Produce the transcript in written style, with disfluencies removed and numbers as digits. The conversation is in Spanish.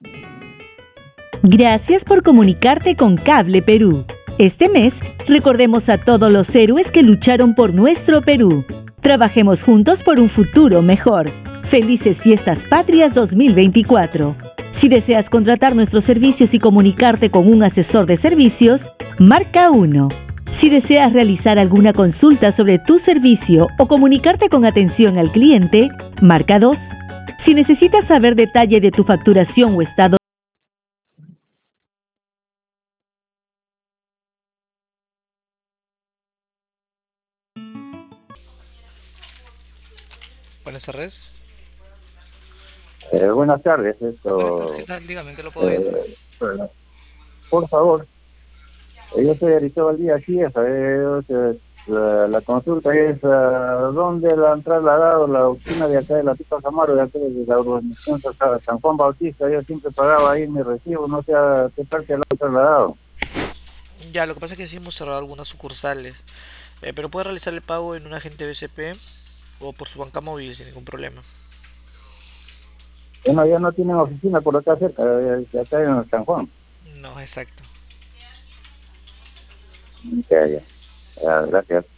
Gracias por comunicarte con Cable Perú. Este mes, recordemos a todos los héroes que lucharon por nuestro Perú. Trabajemos juntos por un futuro mejor. Felices Fiestas Patrias 2024. Si deseas contratar nuestros servicios y comunicarte con un asesor de servicios, marca 1. Si deseas realizar alguna consulta sobre tu servicio o comunicarte con atención al cliente, marca 2. Si necesitas saber detalle de tu facturación o estado. Buenas tardes. Buenas tardes, Buenas tardes, ¿qué tal? Dígame, ¿en qué lo puedo ayudar? bueno, por favor, yo soy Aristóbal Díaz Chiesa, la consulta es ¿dónde la han trasladado la oficina de acá de la Tipa Camaro, de acá de la urbanización San Juan Bautista? Yo siempre pagaba ahí mi recibo, no sé a qué parte la han trasladado. Ya, lo que pasa es que sí hemos cerrado algunas sucursales, pero puede realizar el pago en un agente BCP o por su banca móvil sin ningún problema. Bueno, ya no tienen oficina por acá cerca, de acá en San Juan. No, exacto. Ya, ya, ya, gracias.